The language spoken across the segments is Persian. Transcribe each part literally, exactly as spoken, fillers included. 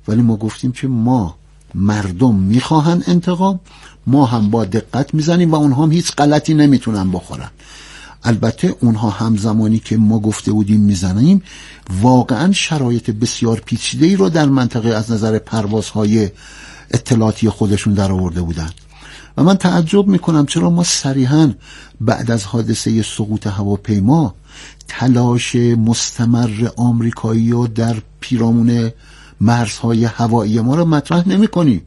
ولی ما گفتیم که ما مردم میخواهن انتقام، ما هم با دقت میزنیم و اونها هم هیچ غلطی نمیتونن بخورن. البته اونها همزمانی که ما گفته بودیم میزنیم، واقعا شرایط بسیار پیچیده‌ای رو در منطقه از نظر پروازهای اطلاعاتی خودشون در آورده بودن و من تعجب میکنم چرا ما صریحاً بعد از حادثه سقوط هواپیما تلاش مستمر آمریکایی رو در پیرامون مرزهای هوایی ما رو مطرح نمی کنیم.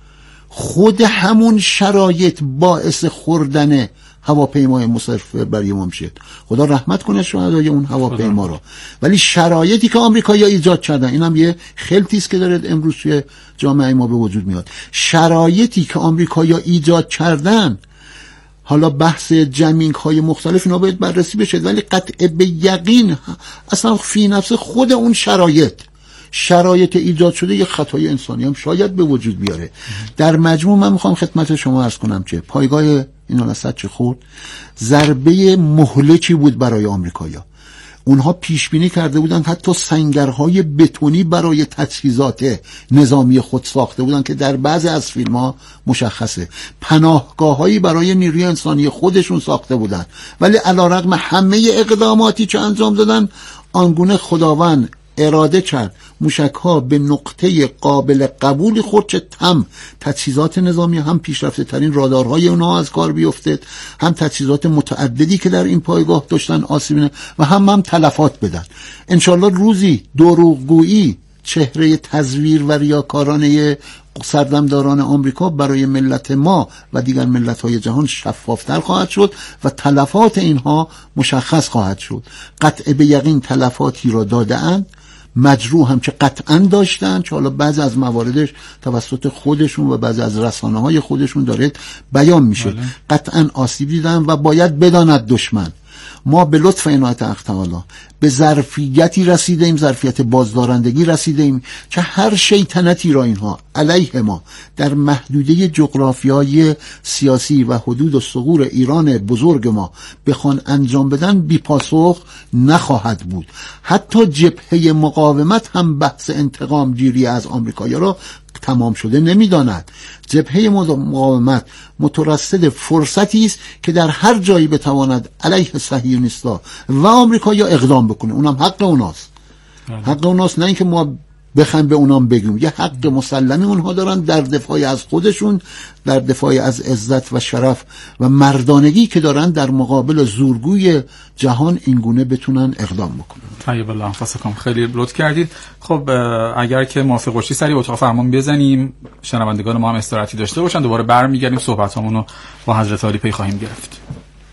خود همون شرایط باعث خوردن هواپیمای مسافر برای ما میشه. خدا رحمت کنه شهدای اون هواپیما رو، ولی شرایطی که آمریکایی‌ها ایجاد کردن، اینم یه خلطی است که داره امروز توی جامعه ما به وجود میاد. شرایطی که آمریکایی‌ها ایجاد کردن، حالا بحث جمینگ های مختلف اینا باید بررسی بشه، ولی قطع به یقین اصلا فی نفس خود اون شرایط شرایط ایجاد شده یه خطای انسانی هم شاید به وجود بیاره. در مجموع من میخوام خدمت شما عرض کنم که پایگاه این الاسد چه خورد ضربه مهلکی بود برای آمریکایی‌ها. اونها پیش بینی کرده بودن حتی سنگرهای بتونی برای تجهیزات نظامی خود ساخته بودن که در بعضی از فیلم‌ها مشخصه، پناهگاه‌هایی برای نیروی انسانی خودشون ساخته بودن، ولی علیرغم همه اقداماتی که انجام دادن، آنگونه خداوند اراده کرد موشک‌ها به نقطه قابل قبولی خورد که هم تجهیزات نظامی، هم پیشرفته ترین رادارهای اونها از کار بیفتد، هم تجهیزات متعددی که در این پایگاه داشتن آسیب و هم هم تلفات بدن. انشالله روزی دروغگویی چهره تزویر و ریاکارانه سردمداران آمریکا برای ملت ما و دیگر ملت‌های جهان شفافتر خواهد شد و تلفات اینها مشخص خواهد شد. قطع به یقین تلفاتی را داده‌اند، مجروح هم که قطعا داشتن، که حالا بعضی از مواردش توسط خودشون و بعضی از رسانه‌های خودشون داره بیان میشه. بله. قطعا آسیب دیدن و باید بداند دشمن ما به لطف عنایت حق تعالی به ظرفیتی رسیده ایم، ظرفیت بازدارندگی رسیده ایم که هر شیطنتی را اینها علیه ما در محدوده جغرافیایی سیاسی و حدود و ثغور ایران بزرگ ما بخوان انجام بدن بی پاسخ نخواهد بود. حتی جبهه مقاومت هم بحث انتقام گیری از آمریکایی را تمام شده نمیداند. جبهه مقاومت مترصد فرصتی است که در هر جایی بتواند علیه صهیونیست‌ها و آمریکایی‌ها اقدام بکنه. اونم حق اوناست. حق اوناست، نه اینکه ما بخوایم به اونام بگیم. یه حق مسلمی اونها دارن در دفاع از خودشون، در دفاع از عزت و شرف و مردانگی که دارن در مقابل زورگوی جهان اینگونه بتونن اقدام بکنن. طیب الله انفسکم. خیلی لطف کردید. خب اگر که موافق باشی سریع اتاق فرمان بزنیم، شنوندگان ما هم استراحتی داشته باشن، دوباره برمیگردیم صحبتامون رو با حضرت عالی پی خواهیم گرفت.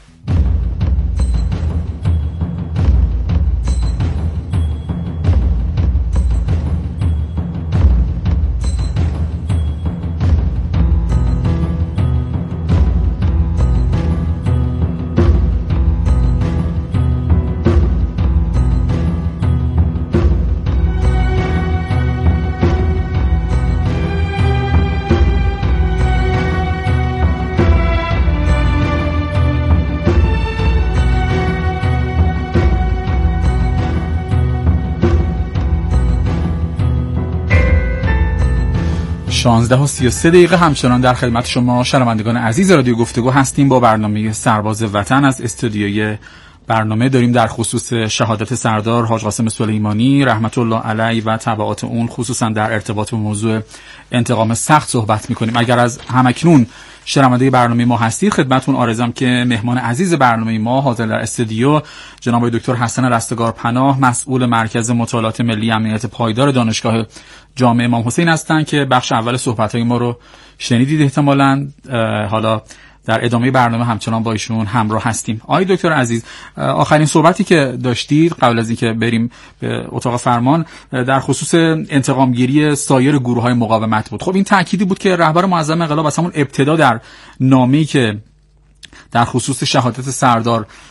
شانزده و سی و سه دقیقه همچنان در خدمت شما شنوندگان عزیز رادیو گفتگو هستیم با برنامه سرباز وطن. از استودیوی برنامه داریم در خصوص شهادت سردار حاج قاسم سلیمانی رحمت الله علیه و تبعات اون خصوصا در ارتباط با موضوع انتقام سخت صحبت می‌کنیم. اگر از همکنون شنونده برنامه ما هستید، خدمتتون عرضم که مهمان عزیز برنامه ما حاضر در استودیو جناب دکتر حسن رستگار پناه، مسئول مرکز مطالعات ملی امنیت پایدار دانشگاه جامعه امام حسین هستند که بخش اول صحبت‌های ما رو شنیدید احتمالاً. حالا در ادامه برنامه همچنان با ایشون همراه هستیم. آقای دکتر عزیز، آخرین صحبتی که داشتید قبل از اینکه بریم به اتاق فرمان در خصوص انتقام گیری سایر گروه‌های مقاومت بود. خب این تأکیدی بود که رهبر معظم انقلاب از همون ابتدا در نامه‌ای که در خصوص شهادت سردار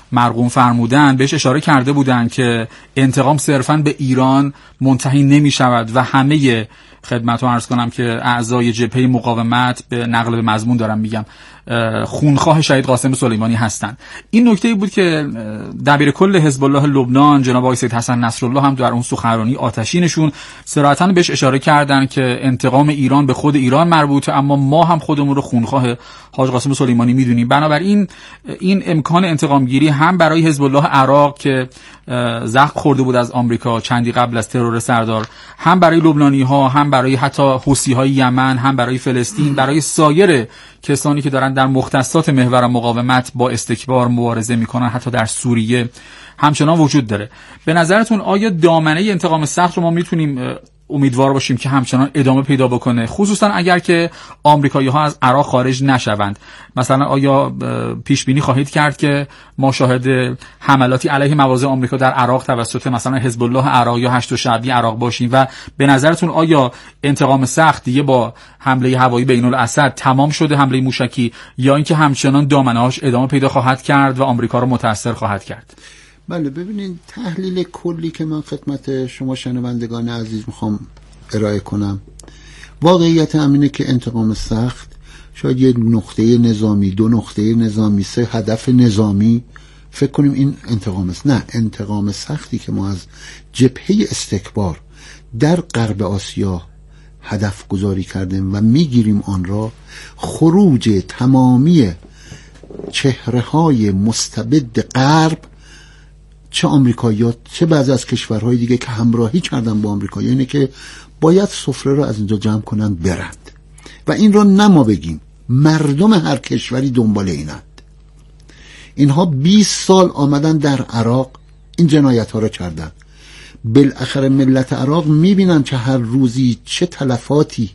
مرقوم فرمودن بهش اشاره کرده بودن که انتقام صرفاً به ایران منتهی نمی شود و همه خدمت رو عرض کنم که اعضای جبهه مقاومت به نقل به مضمون دارم میگم خونخواه شهید قاسم سلیمانی هستند. این نکته بود که دبیر کل حزب الله لبنان جناب آقای سید حسن نصرالله هم در اون سخنرانی آتشینشون صراحتاً بهش اشاره کردن که انتقام ایران به خود ایران مربوطه، اما ما هم خودمون رو خونخواه حاج قاسم سلیمانی میدونیم. بنابراین این امکان انتقام گیری هم برای حزب الله عراق که زخم خورده بود از آمریکا چندی قبل از ترور سردار، هم برای لبنانی‌ها، هم برای حتی حوثی‌های یمن، هم برای فلسطین، برای سایر کسانی که دارن در مختصات محور مقاومت با استکبار مبارزه میکنن حتی در سوریه همچنان وجود داره. به نظرتون آیا دامنه انتقام سخت رو ما میتونیم امیدوار باشیم که همچنان ادامه پیدا بکنه، خصوصا اگر که آمریکایی‌ها از عراق خارج نشوند؟ مثلا آیا پیش بینی خواهید کرد که ما شاهد حملاتی علیه مواضع آمریکا در عراق توسط مثلا حزب الله عراق یا هشت شعبی عراق باشیم؟ و به نظرتون آیا انتقام سخت دیگه با حمله هوایی بین الاسد تمام شده، حمله موشکی، یا اینکه همچنان دامنه‌هاش ادامه پیدا خواهد کرد و آمریکا رو متاثر خواهد کرد؟ بله، ببینید تحلیل کلی که من خدمت شما شنوندگان عزیز میخوام ارائه کنم، واقعیت همینه که انتقام سخت شاید یک نقطه نظامی، دو نقطه نظامی، سه هدف نظامی فکر کنیم این انتقام است. نه، انتقام سختی که ما از جبهه استکبار در غرب آسیا هدف گذاری کردیم و میگیریم آن را خروج تمامی چهره های مستبد غرب، چه آمریکایی‌ها چه بعضی از کشورهای دیگه که همراهی کردن با آمریکایی‌ها، اینه که باید سفره رو از اینجا جمع کنن برند. و این رو نه ما بگیم، مردم هر کشوری دنبال اینند. اینها بیست سال آمدن در عراق این جنایت ها رو کردن. بالاخره ملت عراق میبینن که هر روزی چه تلفاتی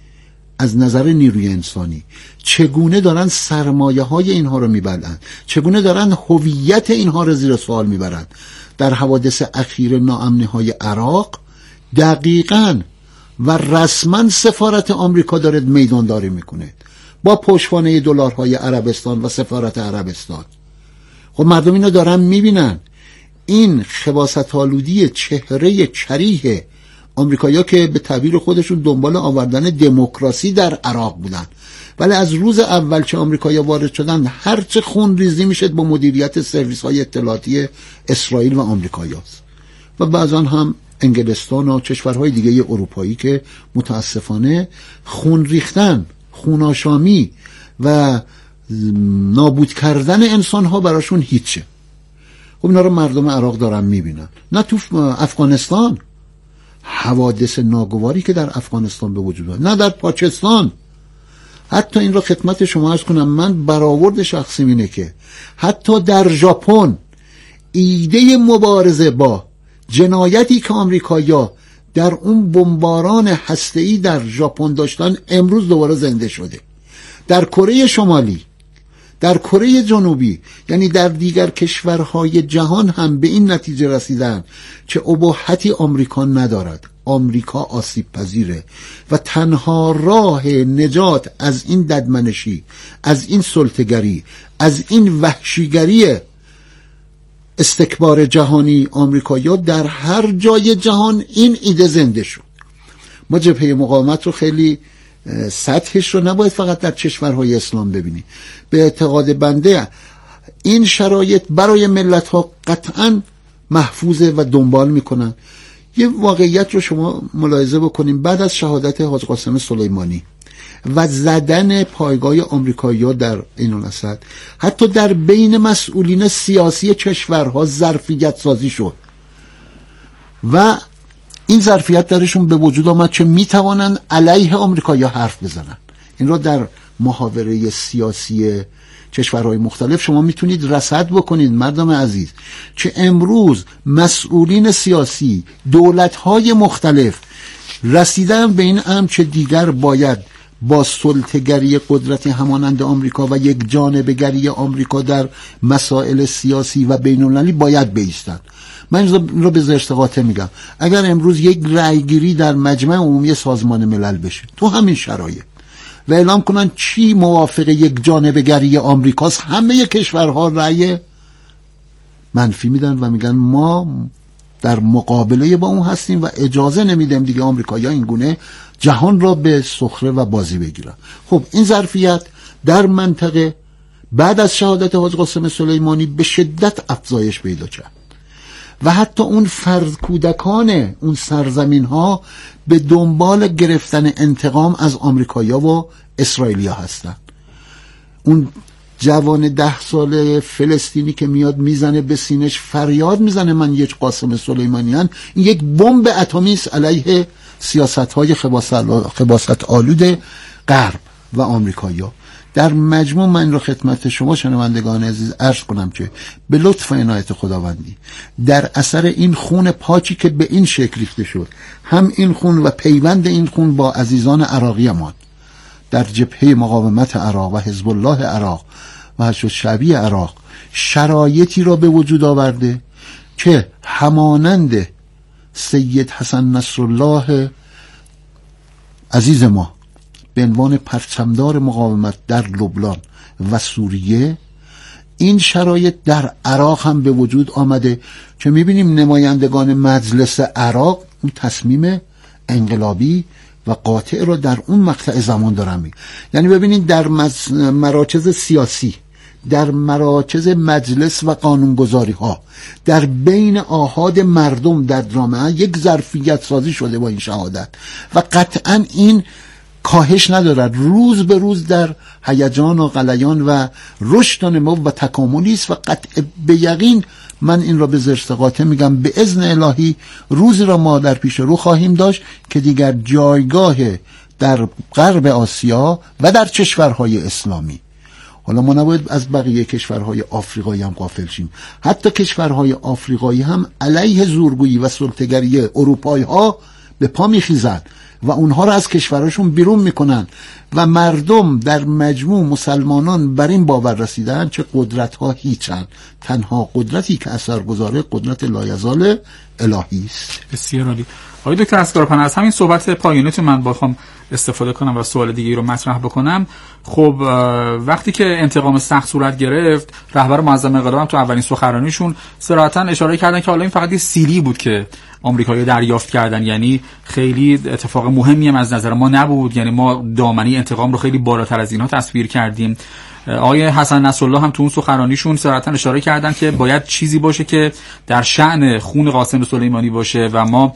از نظر نیروی انسانی، چگونه دارن سرمایه های اینها رو میبرن، چگونه دارن هویت اینها رو زیر سوال میبرن. در حوادث اخیر ناامنی های عراق دقیقاً و رسما سفارت آمریکا داره میدانداری میکنه با پشتوانه دلارهای عربستان و سفارت عربستان. خب مردم اینو دارن میبینن. این خباثت آلودی چهره کریه آمریکایی‌ها که به تعبیر خودشون دنبال آوردن دموکراسی در عراق بودن، ولی از روز اول که آمریکایی‌ها وارد شدن هرچه خون ریزی میشد با مدیریت سرویس‌های اطلاعاتی اسرائیل و آمریکایی‌هاست و بعضا هم انگلستان و کشورهای دیگه اروپایی که متاسفانه خون ریختن، خوناشامی و نابود کردن انسان‌ها براشون هیچه. خب اینا رو مردم عراق دارن میبینن. نه تو افغانستان حوادث ناگواری که در افغانستان به وجود اومد، نه در پاکستان. حتی این رو خدمت شما عرض کنم، من برآورد شخصی اینه که حتی در ژاپن ایده مبارزه با جنایتی که آمریکایی‌ها در اون بمباران هسته‌ای در ژاپن داشتن امروز دوباره زنده شده. در کره شمالی، در کره جنوبی، یعنی در دیگر کشورهای جهان هم به این نتیجه رسیدن که اباحتی آمریکا ندارد. آمریکا آسیب پذیره و تنها راه نجات از این ددمنشی، از این سلطه‌گری، از این وحشیگری استکبار جهانی آمریکایی‌ها در هر جای جهان این ایده زنده شد. ما جبهه مقاومت رو خیلی سطحش رو نباید فقط در کشورهای اسلام ببینی. به اعتقاد بنده این شرایط برای ملت ها قطعا محفوظه و دنبال میکنن. یه واقعیت رو شما ملاحظه بکنیم، بعد از شهادت حاج قاسم سلیمانی و زدن پایگاه آمریکایی‌ها در عین الاسد، حتی در بین مسئولین سیاسی کشورها ظرفیت سازی شد و این ظرفیت درشون به وجود آمد که میتوانند علیه آمریکایی‌ها حرف بزنن. این را در محاوره سیاسی کشورهای مختلف شما میتونید رصد بکنید مردم عزیز که امروز مسئولین سیاسی دولت‌های مختلف رسیدن به این امر که دیگر باید با سلطه‌گری قدرتی همانند آمریکا و یک جانبه‌گری آمریکا در مسائل سیاسی و بین‌المللی باید بایستند. من این رو به زشت قاطع میگم، اگر امروز یک رأیگیری در مجمع عمومی سازمان ملل بشه تو همین شرایط و اعلام کنن چی موافق یک جانبه‌گری آمریکاست، همه کشورها رأی منفی میدن و میگن ما در مقابله با اون هستیم و اجازه نمیدیم دیگه آمریکایی‌ها این گونه جهان را به سخره و بازی بگیرن. خب این ظرفیت در منطقه بعد از شهادت حاج قاسم سلیمانی به شدت افزایش پیدا کرد و حتی اون فرد کودکان اون سرزمین ها به دنبال گرفتن انتقام از آمریکایی‌ها و اسرائیلیا هستن. اون جوان ده ساله فلسطینی که میاد میزنه به سینش فریاد میزنه من یک قاسم سلیمانیان، این یک بمب اتمی است علیه سیاست‌های خباثت آلود غرب و آمریکایی‌ها. در مجموع من رو خدمت شما شنوندگان عزیز عرض کنم که به لطف و عنایت خداوندی در اثر این خون پاکی که به این شکل ریخته شد، هم این خون و پیوند این خون با عزیزان عراقی ما در جبهه مقاومت عراق و حزب الله عراق و حشد شعبی عراق شرایطی را به وجود آورده که همانند سید حسن نصرالله عزیز ما به عنوان پرچمدار مقاومت در لبنان و سوریه، این شرایط در عراق هم به وجود آمده که میبینیم نمایندگان مجلس عراق اون تصمیم انقلابی و قاطع را در اون مقطع زمان دارن می. یعنی ببینید در مراکز سیاسی، در مراکز مجلس و قانونگذاری ها، در بین آحاد مردم در جامعه یک ظرفیت سازی شده با این شهادت و قطعا این کاهش ندارد، روز به روز در هیجان و غلیان و رشد و نمو و تکاملی است و قطع به یقین من این را به زرس قاطع میگم به اذن الهی روزی را ما در پیش رو خواهیم داشت که دیگر جایگاه در غرب آسیا و در کشورهای اسلامی، حالا ما نباید از بقیه کشورهای آفریقایی هم غافل شیم، حتی کشورهای آفریقایی هم علیه زورگویی و سلطه‌گری اروپایی ها به پا میخیزند و اونها را از کشورشون بیرون میکنن و مردم در مجموع مسلمانان بر این باور رسیدن که قدرت ها هیچن، تنها قدرتی که اثر گذاره قدرت لایزال الهی است. بسیار عالی. آقای دکتر اسکارپن، از همین صحبت پایانیتون من بخوام استفاده کنم و سوال دیگه رو مطرح بکنم. خب وقتی که انتقام سخت صورت گرفت، رهبر معظم انقلاب هم تو اولین سخنرانیشون صراحتاً اشاره کردن که حالا این فقط یه سیلی بود که آمریکایی‌ها دریافت کردن، یعنی خیلی اتفاق مهمی هم از نظر ما نبود، یعنی ما دامنه انتقام رو خیلی بالاتر از اینها تصویر کردیم. آقای حسن نصرالله هم تو اون سخنرانیشون صراحتاً اشاره کردن که باید چیزی باشه که در شأن خون قاسم سلیمانی باشه و ما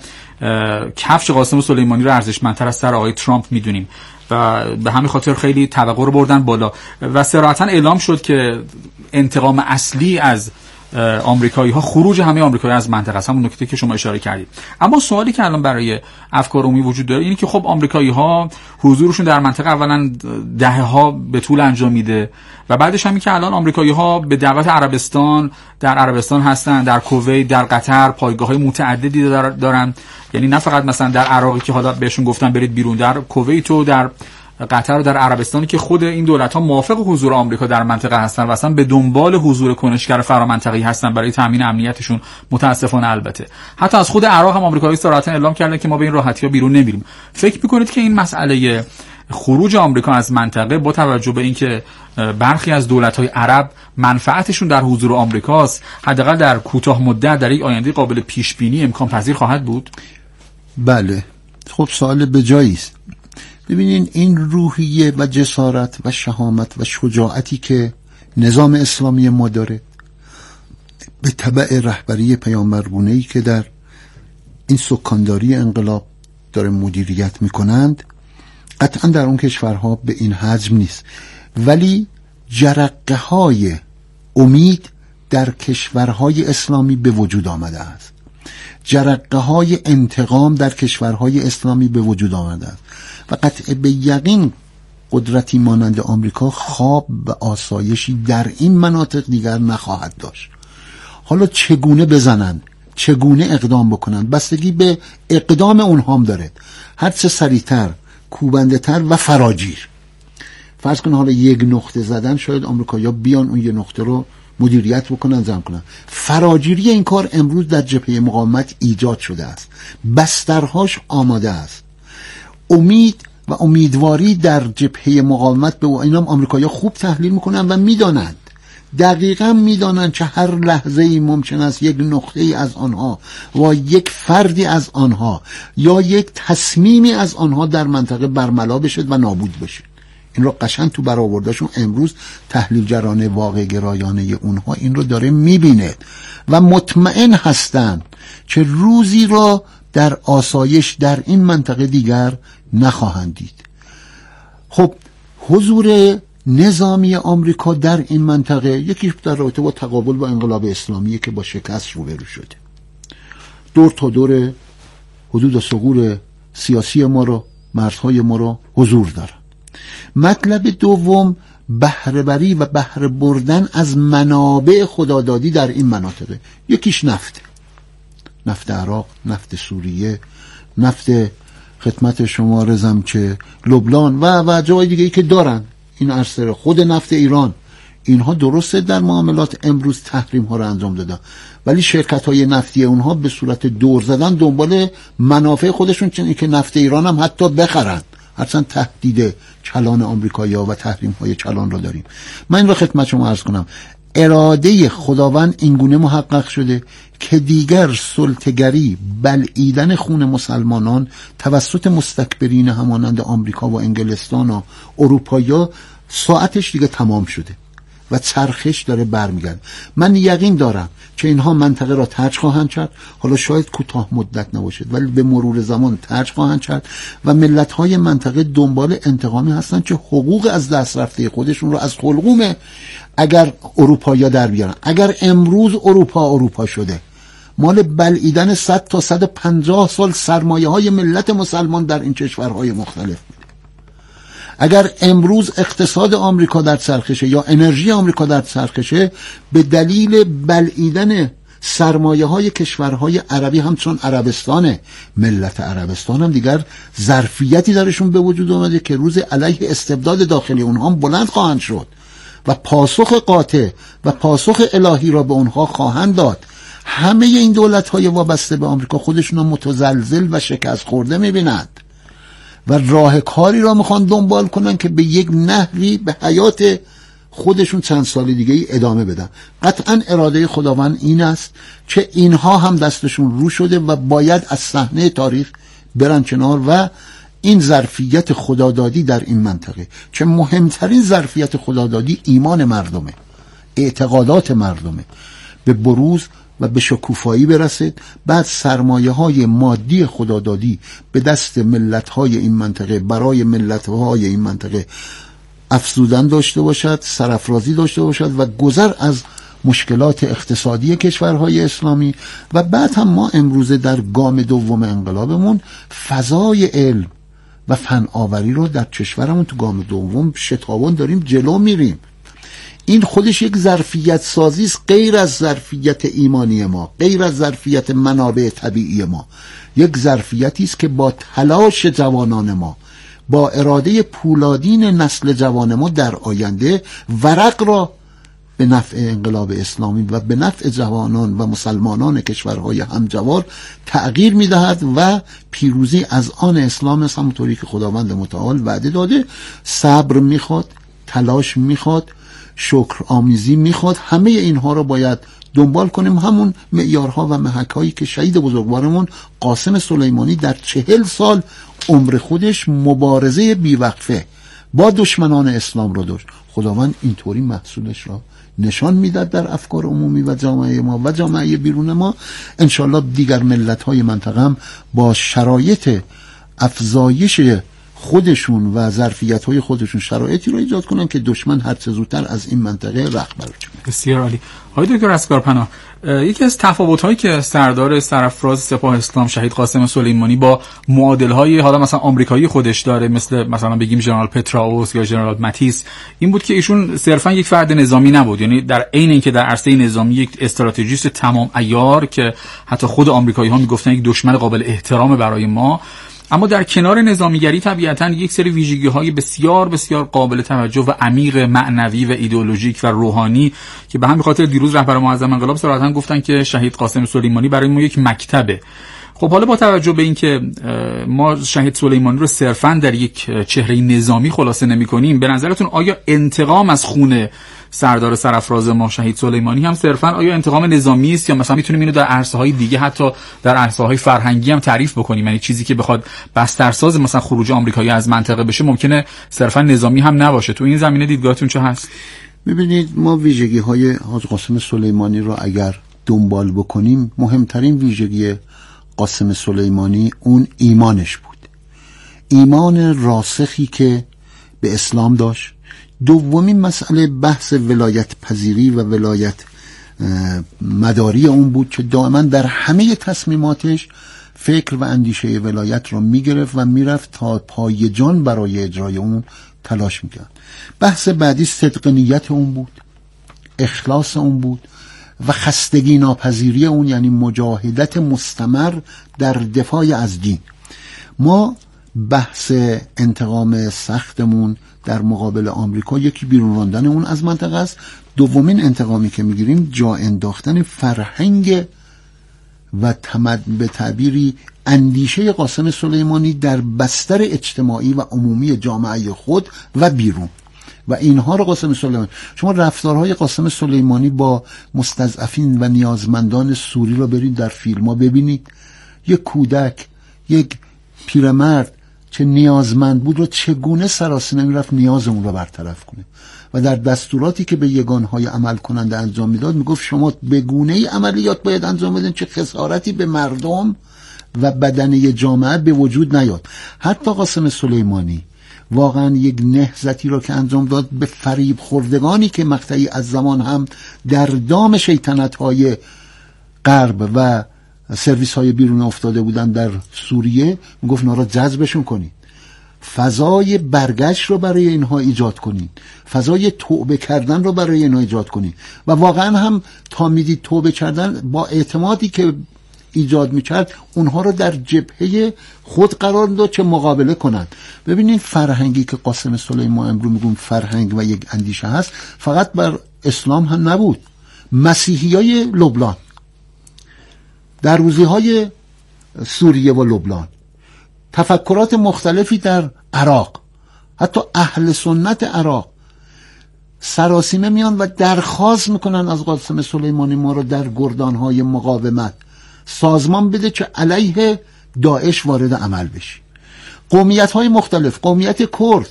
کفش قاسم سلیمانی رو ارزشمندتر از سر آقای ترامپ میدونیم و به همین خاطر خیلی توقع رو بردن بالا و صراحتاً اعلام شد که انتقام اصلی از آمریکایی ها خروج همه آمریکایی از منطقه است، همون نکته که شما اشاره کردید. اما سوالی که الان برای افکار عمومی وجود داره اینه که خب آمریکایی ها حضورشون در منطقه اولا دهه ها به طول انجام میده و بعدش همین که الان آمریکایی ها به دعوت عربستان در عربستان هستن، در کویت، در قطر پایگاه های متعددی دارن، یعنی نه فقط مثلا در عراقی که حالا بهشون گفتن برید بیرون، در کویت و در قطر و در عربستانی که خود این دولت‌ها موافق حضور آمریکا در منطقه هستن و اصلا به دنبال حضور کنشگر فرامنطقه‌ای هستن برای تامین امنیتشون، متاسفانه. البته حتی از خود عراق هم آمریکایی‌ها صراحتاً اعلام کردن که ما به این راحتی‌ها بیرون نمیریم. فکر می‌کنید که این مسئله خروج آمریکا از منطقه با توجه به اینکه برخی از دولت‌های عرب منفعتشون در حضور آمریکاست، حداقل در کوتاه مدت در یک آینده قابل پیش‌بینی امکان پذیر خواهد بود؟ بله، خب سوال به جایی است. ببینین این روحیه و جسارت و شهامت و شجاعتی که نظام اسلامی ما داره به تبع رهبری پیامبرگونه‌ای که در این سکانداری انقلاب داره مدیریت میکنند، قطعا در اون کشورها به این حجم نیست، ولی جرقه های امید در کشورهای اسلامی به وجود آمده است، جرقه های انتقام در کشورهای اسلامی به وجود آمده است و قطع به یقین قدرتی مانند آمریکا خواب و آسایشی در این مناطق دیگر نخواهد داشت. حالا چگونه بزنند، چگونه اقدام بکنند، بستگی به اقدام اونهام داره، هر چه سریعتر، کوبنده تر و فراگیر. فرض کن حالا یک نقطه زدن، شاید آمریکایی‌ها بیان اون یک نقطه رو مدیریت بکنن، جمع کنن. فراگیری این کار امروز در جبهه مقاومت ایجاد شده است، بسترهاش آماده است. امید و امیدواری در جبهه مقاومت به اینام آمریکایی‌ها خوب تحلیل میکنن و میدانند دقیقاً میدانند که هر لحظه ای ممکن است یک نقطه ای از آنها و یک فردی از آنها یا یک تصمیمی از آنها در منطقه برملا بشد و نابود بشه. این رو قشنگ تو برآوردهشون امروز تحلیلگران واقع گرایانه اونها این رو داره میبینه و مطمئن هستند که روزی را در آسایش در این منطقه دیگر نخواهند دید. خب حضور نظامی آمریکا در این منطقه یکیش در رابطه با تقابل با انقلاب اسلامی که با شکست روبرو شده، دور تا دور حدود ثغور سیاسی ما رو، مرزهای ما رو حضور دارن. مطلب دوم بهره بری و بهره بردن از منابع خدادادی در این مناطق. یکیش نفت، نفت عراق، نفت سوریه، نفت خدمت شما رزم که لبنان و و جای دیگه ای که دارن. این عرصه خود نفت ایران، اینها درسته در معاملات امروز تحریم ها رو انجام دادن، ولی شرکت های نفتی اونها به صورت دور زدن دنبال منافع خودشون چون که نفت ایران هم حتی بخرن. هرچند تهدید کلان آمریکایی‌ها و تحریم های کلان رو داریم. من این رو خدمت شما عرض کنم، اراده خداوند اینگونه محقق شده که دیگر سلطه‌گری، بلعیدن خون مسلمانان توسط مستکبرین همانند آمریکا و انگلستان و اروپایا ساعتش دیگه تمام شده و چرخش داره برمیگرده. من یقین دارم که اینها منطقه را ترک خواهند کرد، حالا شاید کوتاه مدت نباشد ولی به مرور زمان ترک خواهند کرد و ملت‌های منطقه دنبال انتقامی هستند که حقوق از دست رفته خودشون رو از حلقوم اگر اروپایا در بیارن. اگر امروز اروپا اروپا شده، مال بلعیدن صد تا صد و پنجاه سال سرمایه های ملت مسلمان در این کشورهای مختلف. اگر امروز اقتصاد آمریکا در چرخشه یا انرژی آمریکا در چرخشه به دلیل بلعیدن سرمایه های کشورهای عربی همچون عربستانه، ملت عربستان هم دیگر ظرفیتی درشون به وجود اومده که روز علیه استبداد داخلی اونها هم بلند خواهند شد و پاسخ قاطع و پاسخ الهی را به اونها خواهند داد. همه این دولت‌های وابسته به آمریکا خودشون هم متزلزل و شکست خورده می‌بینند و راه کاری را میخوان دنبال کنن که به یک نحوی به حیات خودشون چند سال دیگه ای ادامه بدن. قطعا اراده خداوند این است که اینها هم دستشون رو شده و باید از صحنه تاریخ برن کنار و این ظرفیت خدادادی در این منطقه که مهمترین ظرفیت خدادادی ایمان مردمه، اعتقادات مردمه، به بروز و به شکوفایی برسید. بعد سرمایه های مادی خدادادی به دست ملت های این منطقه برای ملت های این منطقه افزودن داشته باشد، سرافرازی داشته باشد و گذر از مشکلات اقتصادی کشورهای اسلامی. و بعد هم ما امروزه در گام دوم انقلابمون فضای علم و فناوری رو در کشورمون تو گام دوم شتابان داریم جلو میریم. این خودش یک ظرفیت سازی است، غیر از ظرفیت ایمانی ما، غیر از ظرفیت منابع طبیعی ما. یک ظرفیتی است که با تلاش جوانان ما، با اراده پولادین نسل جوان ما در آینده ورق را به نفع انقلاب اسلامی و به نفع جوانان و مسلمانان کشورهای همجوار تغییر می‌دهد و پیروزی از آن اسلام است. همونطوری که خداوند متعال وعده داده، صبر میخواد، تلاش میخواد، شکر آمیزی میخواد. همه اینها رو باید دنبال کنیم، همون معیارها و محک‌هایی که شهید بزرگوارمون قاسم سلیمانی در چهل سال عمر خودش مبارزه بیوقفه با دشمنان اسلام رو داشت. خداوند اینطوری محصولش را نشان میداد در افکار عمومی و جامعه ما و جامعه بیرون ما. انشالله دیگر ملت‌های منطقه هم با شرایط افزایش خودشون و ظرفیت‌های خودشون شرایطی رو ایجاد کنن که دشمن هر چه زودتر از این منطقه رخت بر کنه. بسیار عالی. آقای دکتر اسکارپناه، یکی از تفاوت‌هایی که سردار سرافراز سپاه اسلام شهید قاسم سلیمانی با معادل‌های حالا مثلا آمریکایی خودش داره، مثل مثلا بگیم ژنرال پتراوس یا ژنرال ماتیس، این بود که ایشون صرفا یک فرد نظامی نبود. یعنی در عین اینکه در عرصه نظامی یک استراتژیست تمام عیار که حتی خود آمریکایی‌ها میگفتن یک دشمن قابل احترام برای ما، اما در کنار نظامیگری طبیعتاً یک سری ویژگی‌های بسیار بسیار قابل توجه و عمیق معنوی و ایدئولوژیک و روحانی که به همین خاطر دیروز رهبر معظم انقلاب صراحتاً گفتن که شهید قاسم سلیمانی برای ما یک مکتبه. خب حالا با توجه به اینکه ما شهید سلیمانی رو صرفاً در یک چهره نظامی خلاصه نمی‌کنیم، به نظرتون آیا انتقام از خون سردار سرافراز ما شهید سلیمانی هم صرفا آیا انتقام نظامی است یا مثلا میتونیم اینو در عرصه‌های دیگه حتی در عرصه‌های فرهنگی هم تعریف بکنیم؟ یعنی چیزی که بخواد بسترساز مثلا خروج آمریکایی از منطقه بشه ممکنه صرفا نظامی هم نباشه. تو این زمینه دیدگاهتون چه هست؟ ببینید، ما ویژگی‌های حاج قاسم سلیمانی رو اگر دنبال بکنیم، مهمترین ویژگی قاسم سلیمانی اون ایمانش بود، ایمان راسخی که به اسلام داشت. دومین مسئله بحث ولایت پذیری و ولایت مداری اون بود که دائما در همه تصمیماتش فکر و اندیشه ولایت رو میگرفت و میرفت تا پای جان برای اجرای اون تلاش میکرد. بحث بعدی صدق نیت اون بود، اخلاص اون بود و خستگی ناپذیری اون، یعنی مجاهدت مستمر در دفاع از دین. ما بحث انتقام سختمون در مقابل آمریکا یکی بیرون راندن اون از منطقه است. دومین انتقامی که میگیریم جا انداختن فرهنگ و تمد به تعبیری اندیشه قاسم سلیمانی در بستر اجتماعی و عمومی جامعه خود و بیرون. و اینها رو قاسم سلیمانی، شما رفتارهای قاسم سلیمانی با مستضعفین و نیازمندان سوری رو برید در فیلم ها ببینید. یک کودک، یک پیرمرد چه نیازمند بود رو چگونه سراسیمه میرفت نیاز اون رو برطرف کنه و در دستوراتی که به یگانهای عمل کننده انجام میداد میگفت شما به گونه‌ای عملیات باید انجام بدین که خسارتی به مردم و بدنه جامعه به وجود نیاد. حتی قاسم سلیمانی واقعا یک نهضتی رو که انجام داد به فریب خوردگانی که مقطعی از زمان هم در دام شیطنت‌های غرب و سرویس های بیرون افتاده بودن در سوریه، میگفت اینا رو جذبشون کنید، فضای برگشت رو برای اینها ایجاد کنید، فضای توبه کردن رو برای اینها ایجاد کنید. و واقعا هم تا میدید توبه کردن با اعتمادی که ایجاد میکرد اونها رو در جبهه خود قرار داد که مقابله کنند. ببینید فرهنگی که قاسم سلیمانی امروز میگم فرهنگ و یک اندیشه هست، فقط بر اسلام هم نبود. مسیحیای لبنان، دروزی‌های سوریه و لبنان، تفکرات مختلفی در عراق، حتی اهل سنت عراق سراسیمه میان و درخواست میکنن از قاسم سلیمانی ما رو در گردانهای مقاومت سازمان بده که علیه داعش وارد عمل بشی. قومیت‌های مختلف، قومیت کرد،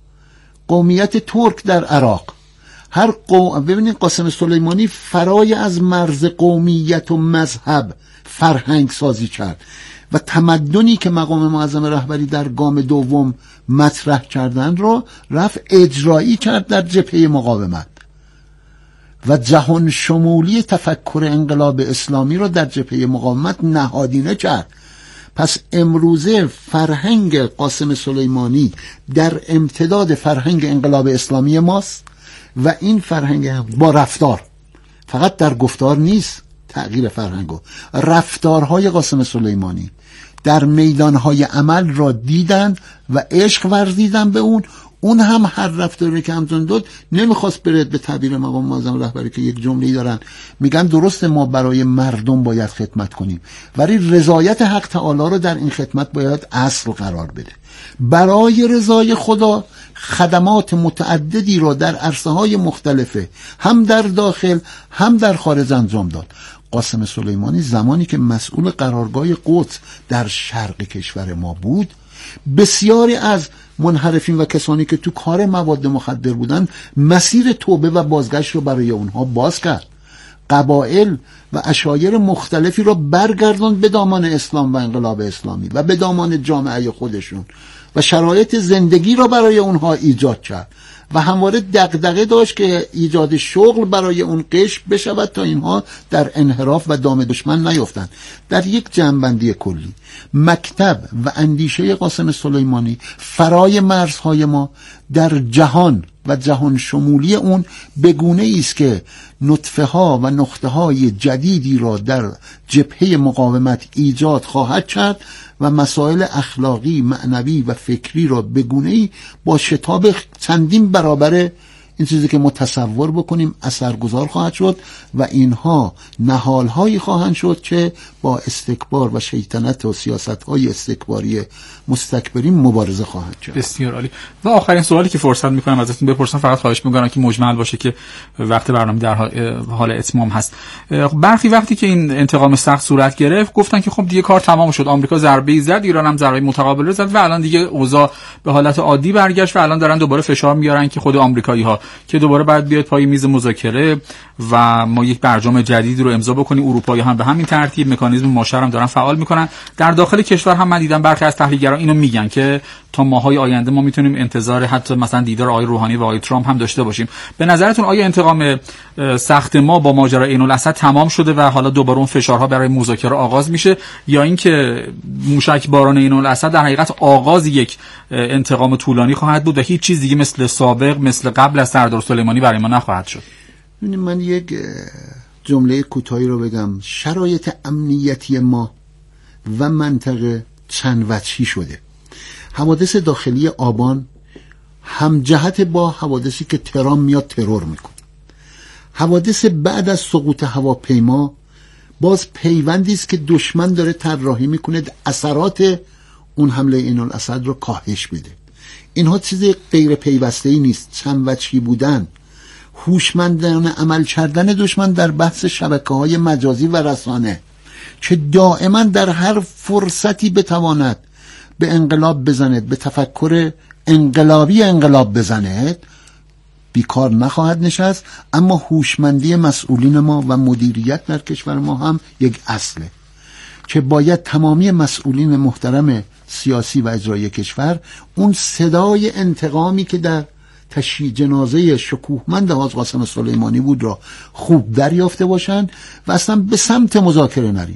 قومیت ترک در عراق، هر قوم. ببینید قاسم سلیمانی فرای از مرز قومیت و مذهب فرهنگ سازی کرد و تمدنی که مقام معظم رهبری در گام دوم مطرح کردن رو رفت اجرایی کرد در جبهه مقاومت و جهان شمولی تفکر انقلاب اسلامی رو در جبهه مقاومت نهادینه کرد. پس امروزه فرهنگ قاسم سلیمانی در امتداد فرهنگ انقلاب اسلامی ماست و این فرهنگ با رفتار، فقط در گفتار نیست تغییر فرهنگو، رفتارهای قاسم سلیمانی در میدانهای عمل را دیدن و عشق ورزیدن به اون. اون هم هر رفتاری که انجام داد نمیخواست بره به تعبیر مقام معظم رهبری که یک جمله‌ای دارن میگن درسته ما برای مردم باید خدمت کنیم ولی رضایت حق تعالی رو در این خدمت باید اصل قرار بده. برای رضای خدا خدمات متعددی رو در عرصه‌های مختلفه هم در داخل هم در خارج انجام داد. قاسم سلیمانی زمانی که مسئول قرارگاه قدس در شرق کشور ما بود، بسیاری از منحرفین و کسانی که تو کار مواد مخدر بودن مسیر توبه و بازگشت رو برای اونها باز کرد. قبایل و عشایر مختلفی رو برگرداند به دامان اسلام و انقلاب اسلامی و به دامان جامعه خودشون و شرایط زندگی رو برای اونها ایجاد کرد و همواره دغدغه داشت که ایجاد شغل برای اون قشر بشود تا اینها در انحراف و دام دشمن نیفتند. در یک جنبندی کلی، مکتب و اندیشه قاسم سلیمانی فرای مرزهای ما در جهان و جهان شمولی اون به گونه است که نطفه ها و نقطه های جدیدی را در جبهه مقاومت ایجاد خواهد کرد و مسائل اخلاقی، معنوی و فکری را به گونه‌ای با شتاب چندین برابر این چیزی که ما تصور بکنیم اثرگذار خواهد شد و اینها نهالهایی خواهند شد که با استکبار و شیطنت و سیاست‌های استکباری مستکبرین مبارزه خواهند کرد. بسیار عالی. و آخرین سوالی که فرصت می‌کنم ازتون بپرسم، فقط خواهش می‌کنم که مجمل باشه که وقت برنامه در حال اتمام هست. برخی وقتی که این انتقام سخت صورت گرفت گفتن که خب دیگه کار تمام شد، آمریکا ضربه‌ای زد، ایران هم ضربه متقابل زد و الان دیگه اوضاع به حالت عادی برگشت و الان دارن دوباره فشار میارن که خود آمریکایی‌ها که دوباره باید بیاد پای میز مذاکره و ما یک برجام جدید رو امضا بکنیم. اروپایی هم به همین ترتیب مکانیزم مشاور هم دارن فعال میکنن. در داخل کشور هم من دیدم برخی از تحلیلگران اینو میگن که تا ماهای آینده ما میتونیم انتظار حتی مثلا دیدار آقای روحانی و آقای ترامپ هم داشته باشیم. به نظرتون آیا انتقام سخت ما با ماجرای عین الاسد تمام شده و حالا دوباره اون فشارها برای مذاکره آغاز میشه، یا اینکه موشک باران عین الاسد در حقیقت آغاز یک انتقام طولانی خواهد بود و هیچ چیز دیگه مثل سابق مثل قبل از سردار سلیمانی برای ما نخواهد شد؟ من یک جمله کوتاهی رو بگم. شرایط امنیتی ما و منطقه چند وجهی شده. حوادث داخلی آبان هم جهت با حوادثی که تهران میاد ترور میکنه. حوادث بعد از سقوط هواپیما باز پیوندی است که دشمن داره طراحی میکنه اثرات اون حمله عین الاسد رو کاهش بده. اینها چیز غیر پیوسته‌ای نیست، چند وجهی بودن، هوشمندانه عمل کردن دشمن در بحث شبکه‌های مجازی و رسانه که دائما در هر فرصتی بتواند به انقلاب بزند، به تفکر انقلابی انقلاب بزند، بیکار نخواهد نشست. اما هوشمندی مسئولین ما و مدیریت در کشور ما هم یک اصله که باید تمامی مسئولین محترم سیاسی و اجرایی کشور اون صدای انتقامی که در تشییع جنازه شکوهمند حاج قاسم سلیمانی بود را خوب دریافته باشند و اصلا به سمت مذاکره نریم.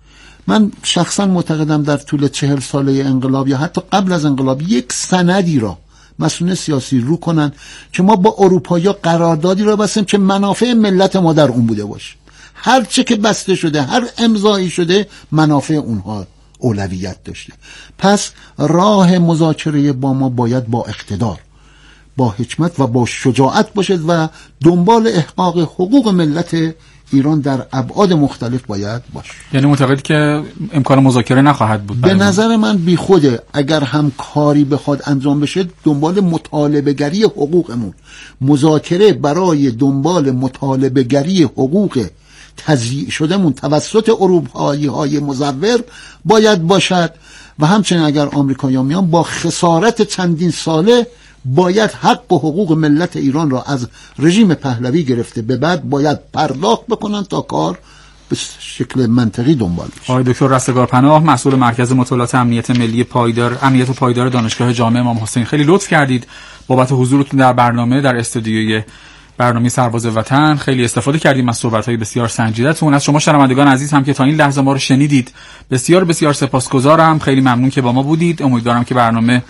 من شخصا معتقدم در طول چهل ساله انقلاب یا حتی قبل از انقلاب یک سندی را مسئولین سیاسی رو کنن که ما با اروپایی قراردادی را بستیم که منافع ملت ما در اون بوده باشه. هر چه که بسته شده، هر امضایی شده، منافع اونها اولویت داشته. پس راه مذاکره با ما باید با اقتدار، با حکمت و با شجاعت باشد و دنبال احقاق حقوق ملت ایران در ابعاد مختلف باید باشه. یعنی معتقد که امکان مذاکره نخواهد بود؟ به نظر من بیخوده. اگر هم کاری بخواد انجام بشه دنبال مطالبه گری حقوقمون، مذاکره برای دنبال مطالبه گری حقوق تضییع شدهمون توسط اروپایی های مزور باید باشد و همچنین اگر آمریکایی‌ها میان با خسارت چندین ساله باید حق و حقوق ملت ایران را از رژیم پهلوی گرفته به بعد باید پرداخت بکنن تا کار به شکل منطقی دنبال بشه. آقای دکتر رستگارپناه، مسئول مرکز مطالعات امنیت ملی پایدار امنیت و پایدار دانشگاه جامعه امام حسین، خیلی لطف کردید بابت حضورتون در برنامه، در استودیوی برنامه سرباز وطن. خیلی استفاده کردیم از صحبت‌های بسیار سنجیده‌تون. از شما شنوندگان عزیز هم که تا این لحظه ما رو شنیدید بسیار بسیار سپاسگزارم. خیلی ممنون که با ما بودید. امیدوارم که برنامه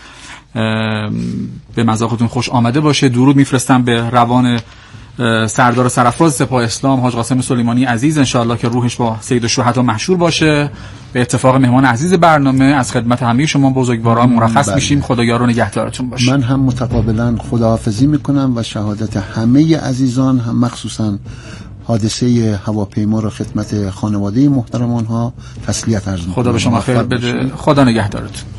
به مذاقتون خوش آمده باشه. درود میفرستم به روان سردار سرافراز سپاه اسلام حاج قاسم سلیمانی عزیز، انشاءالله که روحش با سید الشهدا محشور باشه. به اتفاق مهمان عزیز برنامه از خدمت همه شما بزرگواران مرخص میشیم. خدایار و نگهدارتون باشه. من هم متقابلا خداحافظی میکنم و شهادت همه عزیزان، هم مخصوصا حادثه هواپیما را خدمت خانواده محترم آنها تسلیت عرض میکنم. خدا به شما خیر بده. خدا نگهدارتون.